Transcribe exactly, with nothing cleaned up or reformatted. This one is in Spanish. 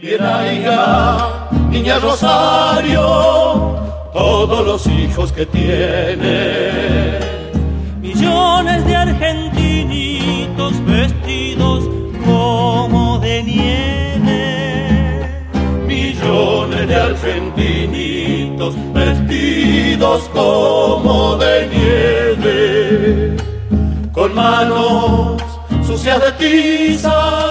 Bien haya, niña Rosario, todos los hijos que tiene. Millones de argentinitos vestidos como de nieve. Millones de argentinitos vestidos como de nieve. Con manos sucias de tiza